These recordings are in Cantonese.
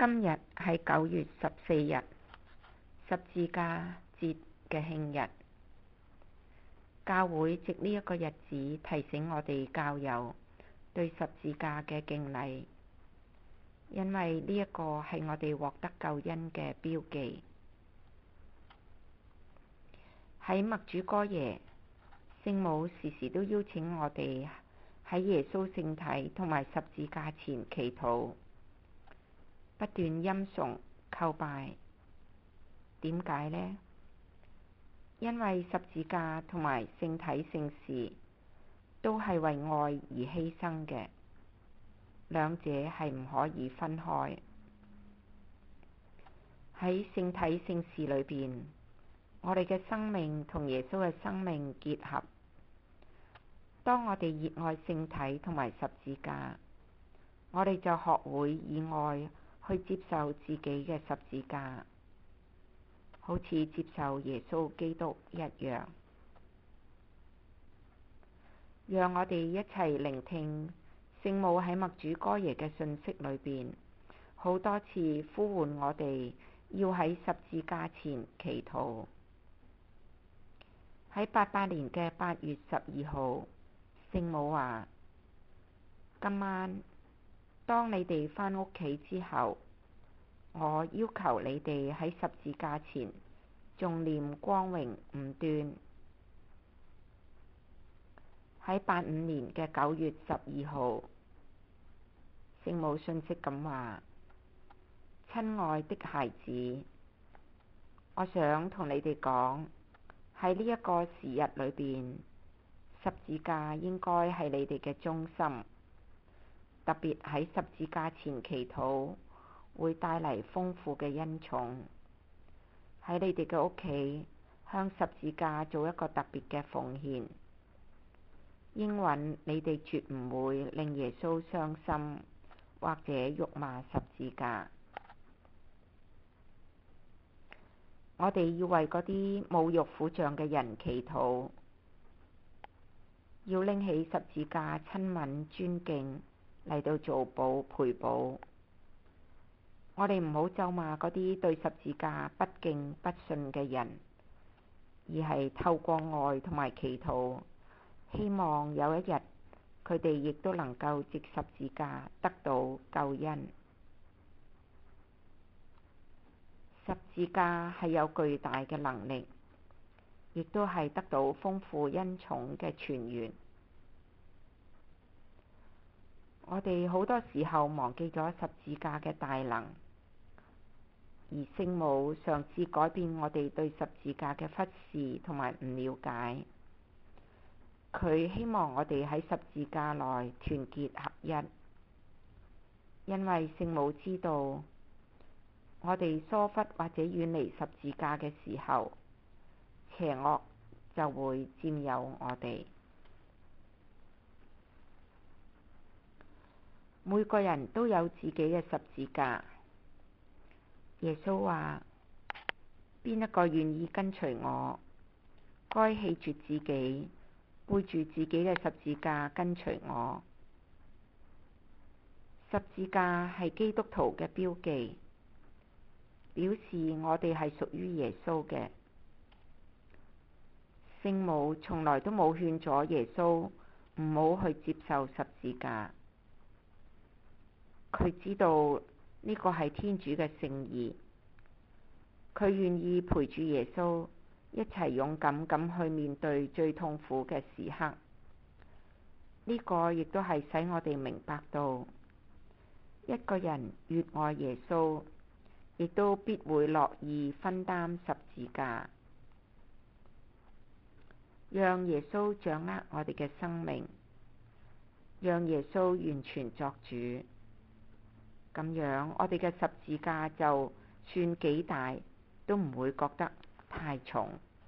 今日係9月14日，十字架節嘅慶日。教會藉呢一個日子提醒我哋教友對十字架嘅敬禮，因為呢一個係我哋獲得救恩嘅標記。喺默主哥耶，聖母時時都邀請我哋喺耶穌聖體同埋十字架前祈禱，不斷欽崇叩拜。點解呢？因為十字架同埋聖體聖事都係為愛而犧牲嘅，兩者係唔可以分開。喺聖體聖事裏邊，我哋嘅生命同耶穌嘅生命結合。當我哋熱愛聖體同埋十字架，我哋就學會以愛去接受自己嘅十字架，好似接受耶穌基督一樣。讓我哋一齊聆聽聖母喺默主哥耶嘅訊息裏邊，好多次呼喚我哋要喺十字架前祈禱。喺88年嘅8月12號，聖母話：今晚當你哋返屋企之後，我要求你哋喺十字架前誦念光榮五端。喺85年嘅9月12號，聖母訊息咁話：親愛的孩子，我想同你哋講，喺呢一個時日裏邊，十字架應該係你哋嘅中心，特別喺十字架前祈禱會帶嚟豐富嘅恩寵。喺你哋嘅屋企向十字架做一個特別嘅奉獻，應允你哋絕唔會令耶穌傷心或者辱罵十字架。我哋要為嗰啲侮辱苦像嘅人祈禱，要拎起十字架親吻尊敬嚟到做賠補。我哋唔好咒罵嗰啲對十字架不敬不信嘅人，而係透過愛同埋祈禱，希望有一日佢哋亦都能夠藉十字架得到救恩。十字架係有巨大嘅能力，亦都係得到豐富恩寵嘅泉源。我哋好多時候忘記咗十字架嘅大能，而聖母嘗試改變我哋對十字架嘅忽視同埋唔了解。佢希望我哋喺十字架內團結合一，因為聖母知道我哋疏忽或者遠離十字架嘅時候，邪惡就會佔有我哋。每個人都有自己嘅十字架。耶穌話：邊一個願意跟隨我，該棄絕自己，背住自己嘅十字架跟隨我。十字架係基督徒嘅標記，表示我哋係屬於耶穌嘅。聖母從來都冇勸咗耶穌唔好去接受十字架。佢知道呢個係天主嘅聖意，佢願意陪住耶穌一齊勇敢咁去面對最痛苦嘅時刻。呢個亦都係使我哋明白到，一個人越愛耶穌，亦都必會樂意分擔十字架，讓耶穌掌握我哋嘅生命，讓耶穌完全作主。咁樣我哋嘅十字架就算幾大都唔會覺得太重。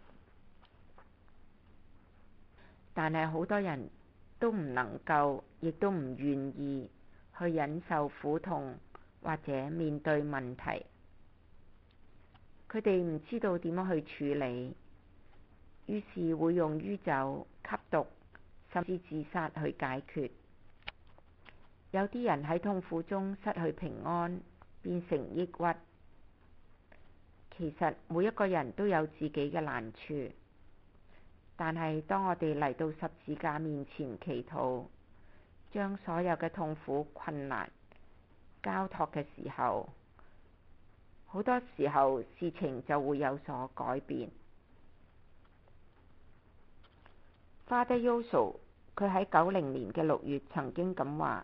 但係好多人都唔能夠，亦都唔願意去忍受苦痛或者面對問題。佢哋唔知道點樣去處理，於是會用酗酒、吸毒甚至自殺去解決。有啲人喺痛苦中失去平安， 變成抑鬱。其實每一個人都有自己嘅難處，但係當我哋嚟到十字架面前祈禱，將所有嘅痛苦困難交託嘅時候，好多時候事情就會有所改變。Father Yoso 佢喺90年嘅6月曾經咁話：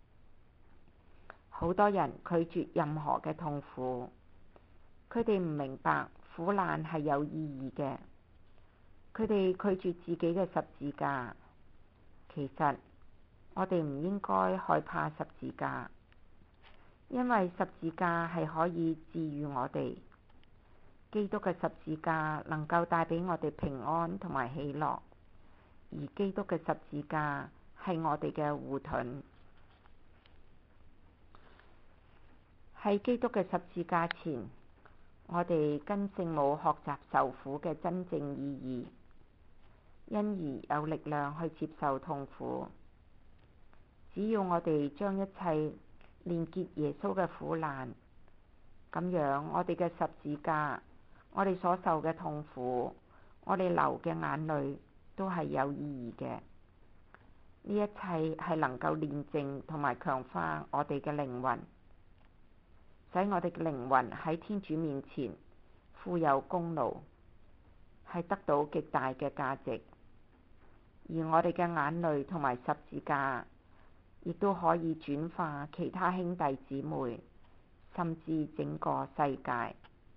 好多人拒絕任何嘅痛苦，佢哋唔明白苦難係有意義嘅，佢哋拒絕自己嘅十字架。其實我哋唔應該害怕十字架，因為十字架係可以治癒我哋。基督嘅十字架能夠帶俾我哋平安同埋喜樂，而基督嘅十字架係我哋嘅護盾。喺基督嘅十字架前，我哋跟聖母學習受苦嘅真正意義，因而有力量去接受痛苦。只要我哋將一切連結耶穌嘅苦難，咁樣我哋嘅十字架，我哋所受嘅痛苦，我哋流嘅眼淚都係有意義嘅。呢一切係能夠煉淨同埋強化我哋嘅靈魂，使我哋嘅靈魂喺天主面前富有功勞，係得到極大嘅價值。而我哋嘅眼淚同埋十字架，亦都可以轉化其他兄弟姊妹，甚至整個世界。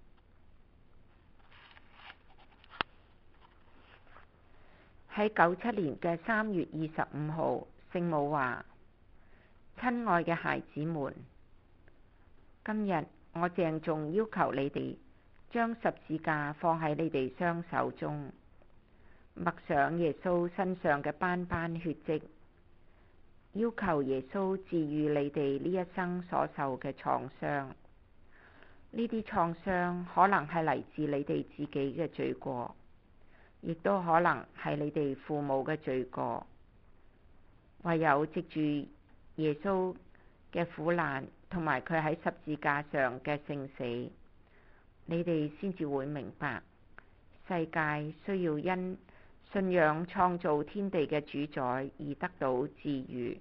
喺97年嘅3月25號，聖母話：親愛嘅孩子們，今日我鄭重要求你哋將十字架放喺你哋雙手中，默想耶穌身上嘅斑斑血跡，要求耶穌治癒你哋呢一生所受嘅創傷。呢啲創傷可能係嚟自你哋自己嘅罪過，亦都可能係你哋父母嘅罪過。唯有藉住耶穌嘅苦難同埋佢喺十字架上嘅聖死，你哋先至會明白世界需要因信仰創造天地嘅主宰而得到治癒。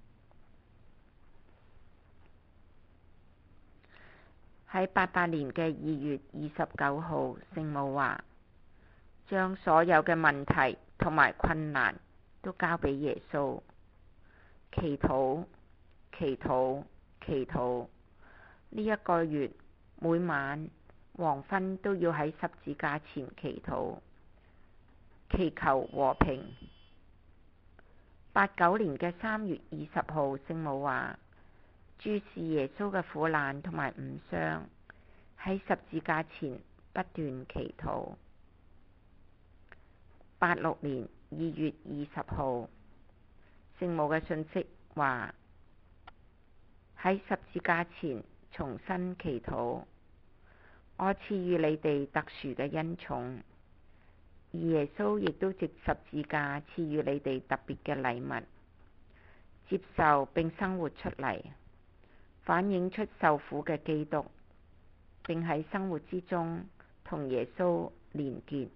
喺88年嘅2月29號，聖母話：將所有嘅問題同埋困難都交俾耶穌，祈禱，祈禱，祈禱。呢一個月每晚黃昏都要喺十字架前祈禱，祈求和平。89年嘅3月20號，聖母話：注視耶穌嘅苦難同埋誤傷，喺十字架前不斷祈禱。86年2月20號，聖母嘅訊息話：喺十字架前重新祈禱，我賜予你哋特殊嘅恩寵，而耶穌亦都藉十字架賜予你哋特別嘅禮物，接受並生活出嚟，反映出受苦嘅基督，並喺生活之中同耶穌連結。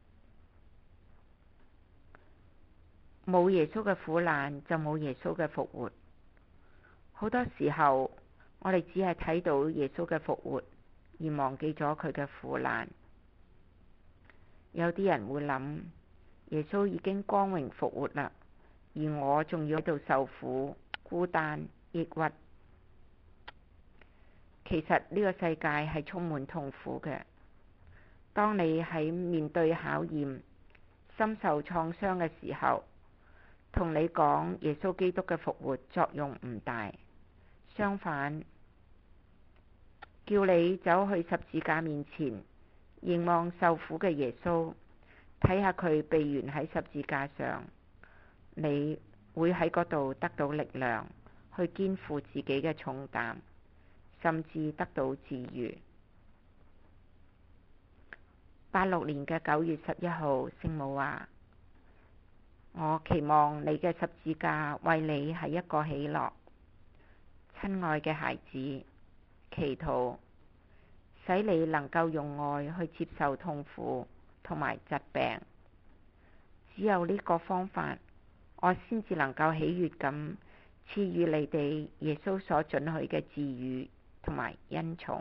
冇耶穌嘅苦難，就冇耶穌嘅復活。好多時候，我哋只係睇到耶穌嘅復活，而忘記咗佢嘅苦難。有啲人會諗，耶穌已經光榮復活啦，而我仲要喺度受苦、孤單、抑鬱。其實呢個世界係充滿痛苦嘅。當你喺面對考驗、深受創傷嘅時候，同你講耶穌基督嘅復活作用唔大，相反，叫你走去十字架面前，凝望受苦嘅耶穌，睇下佢被懸喺十字架上，你會喺嗰度得到力量去肩負自己嘅重擔，甚至得到治癒。86年嘅9月11號，聖母話：我期望你嘅十字架為你係一個喜樂。親愛嘅孩子， 祈禱，使你能夠用愛去接受痛苦同埋疾病。只有呢個方法，我先至能夠喜悅咁賜予你哋耶穌所准許嘅治癒同埋恩寵。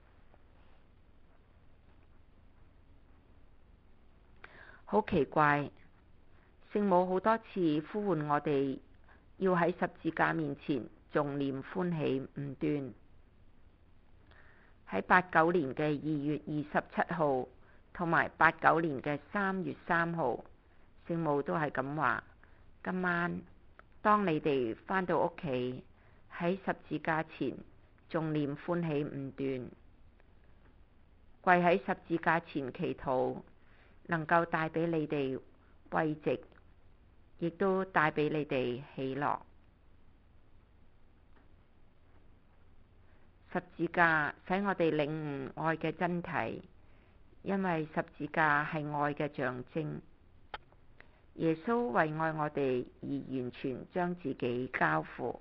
好奇怪，聖母好多次呼喚我哋要喺十字架面前頌念歡喜唔斷。喺89年嘅2月27號同埋89年嘅3月3號，聖母都係咁話：今晚當你哋返到屋企，喺十字架前頌念歡喜唔斷，跪喺十字架前祈禱，能夠帶俾你哋慰藉，亦都帶俾你哋喜樂。十字架使我哋領悟愛嘅真諦，因為十字架係愛嘅象徵。耶穌為愛我哋而完全將自己交付。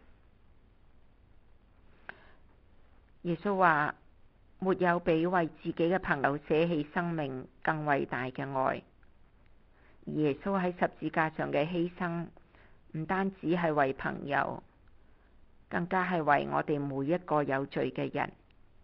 耶穌話：沒有比為自己嘅朋友捨棄生命更偉大嘅愛。耶穌喺十字架上嘅犧牲，唔單止係為朋友，更加係為我哋每一個有罪嘅人。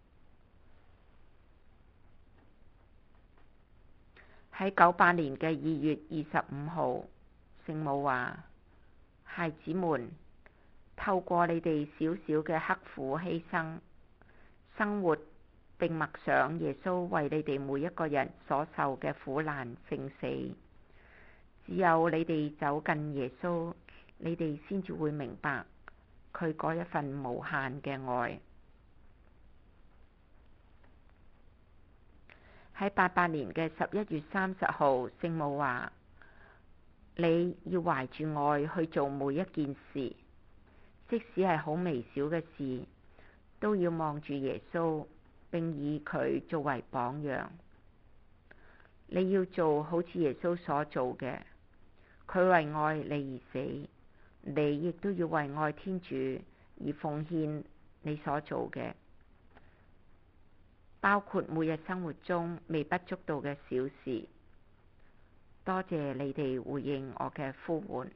喺98年嘅2月25號，聖母話：孩子們，透過你哋小小嘅刻苦犧牲，生活並默想耶穌為你哋每一個人所受嘅苦難聖死。只有你哋走近耶穌，你哋先至會明白佢嗰一份無限嘅愛。喺88年嘅11月30號，聖母話：你要懷住愛去做每一件事，即使係好微小嘅事，都要望住耶穌，並以佢作為榜樣。你要做好似耶穌所做嘅，佢為愛你而死，你亦都要為愛天主而奉獻你所做嘅，包括每日生活中微不足道嘅小事。多謝你哋回應我嘅呼喚。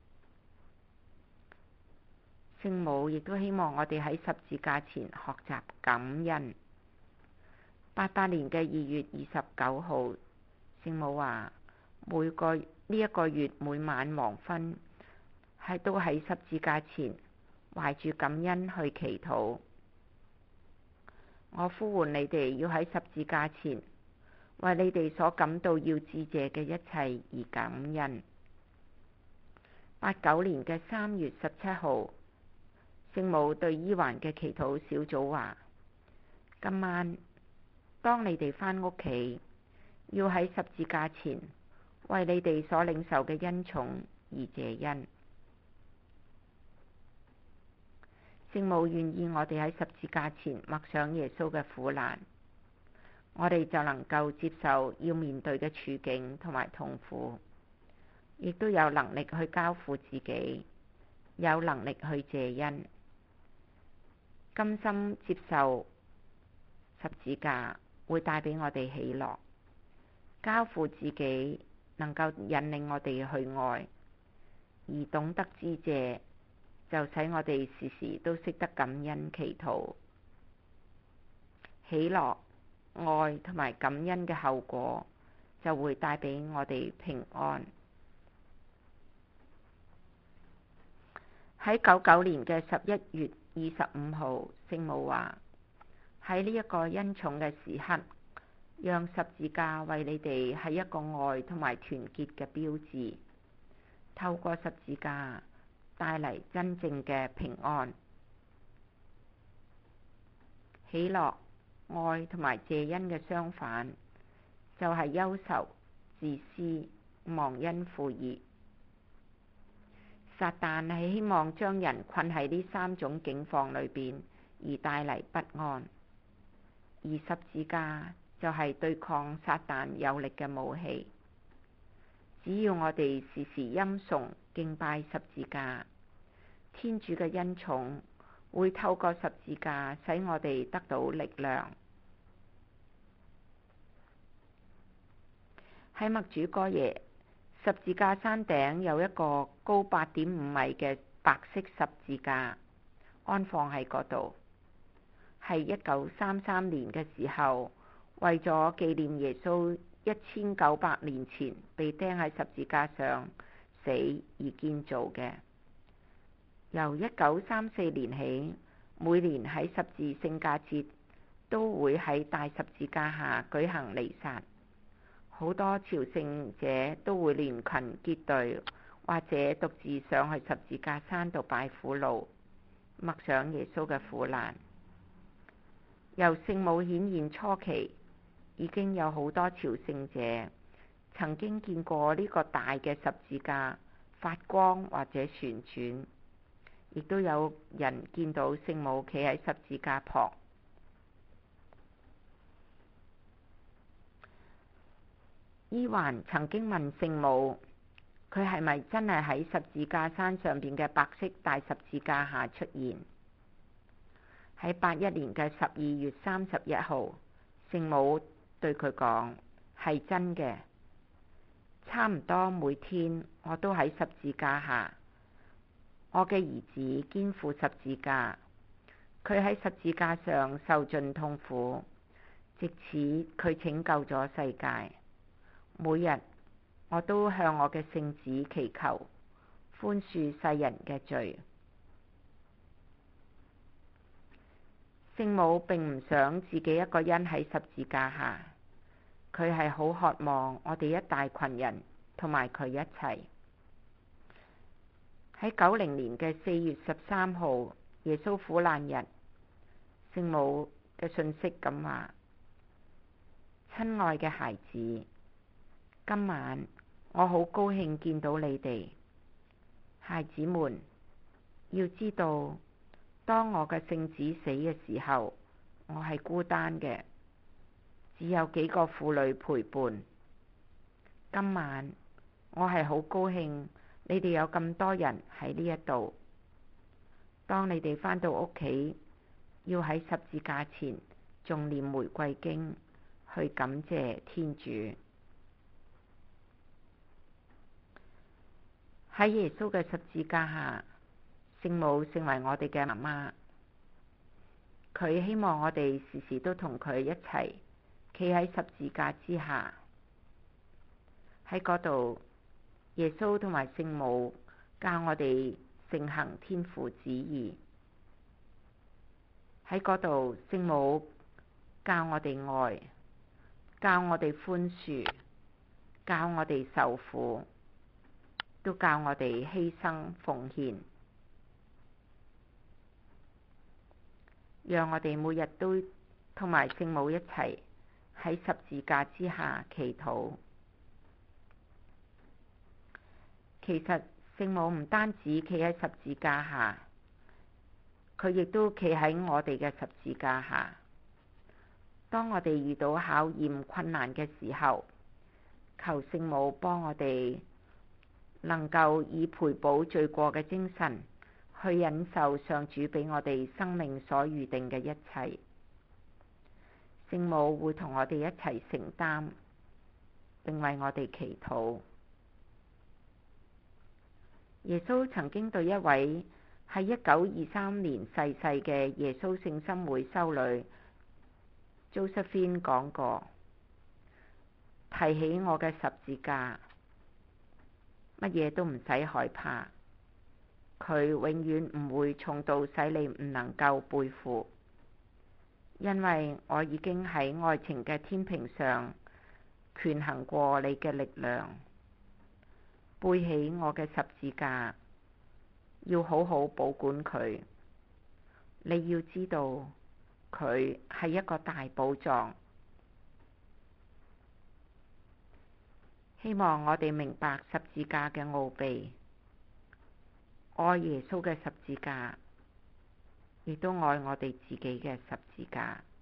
聖母亦都希望我哋喺十字架前學習感恩。88年嘅2月29號，聖母話：呢一個月每晚黃昏，都喺十字架前懷住感恩去祈禱。我呼喚你哋要喺十字架前為你哋所感到要致謝嘅一切而感恩。89年嘅3月17號，聖母對依環嘅祈禱小組話：今晚當你哋返屋企，要喺十字架前為你哋所領受嘅恩寵而謝恩。聖母願意我哋喺十字架前默想耶穌嘅苦難，我哋就能夠接受要面對嘅處境同埋痛苦，亦都有能力去交付自己，有能力去謝恩，甘心接受十字架會帶俾我哋喜樂，交付自己能夠引領我哋去愛，而懂得知謝就使我哋時時都識得感恩祈禱。喜樂、愛同埋感恩嘅後果就會帶俾我哋平安。喺99年嘅11月25號，聖母話：喺呢一個恩寵嘅時刻，讓十字架為你哋係一個愛同埋團結嘅標誌，透過十字架帶嚟真正嘅平安。喜樂、愛同埋謝恩嘅相反就係憂愁、自私、忘恩負義。撒旦係希望將人困喺呢3種境況裏邊，而帶嚟不安，而十字架就係對抗撒旦有力嘅武器。只要我哋時時欽崇敬拜十字架，天主嘅恩寵會透過十字架使我哋得到力量。喺默主哥耶，十字架山頂有一個高8.5米嘅白色十字架，安放喺嗰度。係1933年嘅時候，為咗紀念耶穌1900年前被釘喺十字架上死而建造嘅。由1934年起，每年喺十字聖架節都會喺大十字架下舉行彌撒，好多朝聖者都會連群結隊或者獨自上去十字架山度拜苦路，默想耶穌嘅苦難。由聖母顯現初期，已經有好多朝聖者曾經見過呢個大嘅十字架發光或者旋轉，亦都有人見到聖母企喺十字架旁。伊環曾經問聖母，佢係咪真係喺十字架山上邊嘅白色大十字架下出現？喺81年嘅12月31號，聖母對佢講，係真嘅。差唔多每天我都喺十字架下，我嘅兒子肩負十字架，佢喺十字架上受盡痛苦，藉此佢拯救咗世界。每日我都向我嘅聖子祈求寬恕世人嘅罪。聖母並唔想自己一個人喺十字架下，佢係好渴望我哋一大群人同埋佢一齊。喺90年嘅4月13號，耶穌苦難日，聖母嘅信息咁話：親愛嘅孩子，今晚我好高興見到你哋。孩子們，要知道，當我嘅聖子死嘅時候，我係孤單嘅，只有幾個婦女陪伴。今晚我係好高興你哋有咁多人喺呢一度。當你哋返到屋企，要喺十字架前誦念玫瑰經，去感謝天主。喺耶穌嘅十字架下，聖母成為我哋嘅媽媽。佢希望我哋時時都同佢一齊企喺十字架之下。喺嗰度，耶穌同埋聖母教我哋承行天父旨意。喺嗰度，聖母教我哋愛，教我哋寬恕，教我哋受苦，都教我哋犧牲奉獻。讓我哋每日都同埋聖母一齊喺十字架之下祈禱。其實聖母唔單止企喺十字架下，佢亦都企喺我哋嘅十字架下。當我哋遇到考驗困難嘅時候，求聖母幫我哋能夠以賠補罪過嘅精神去忍受上主俾我哋生命所預定嘅一切。聖母會同我哋一齊承擔，並為我哋祈禱。耶穌曾經對一位喺1923年逝世嘅耶穌聖心會修女 Josephine 講過：提起我嘅十字架，乜嘢都唔使害怕，佢永遠唔會重到使你唔能夠背負，因為我已經喺愛情嘅天平上權衡過你嘅力量。背起我嘅十字架，要好好保管佢。你要知道，佢係一個大寶藏。希望我哋明白十字架嘅奧秘，愛耶穌嘅十字架，亦都愛我哋自己嘅十字架。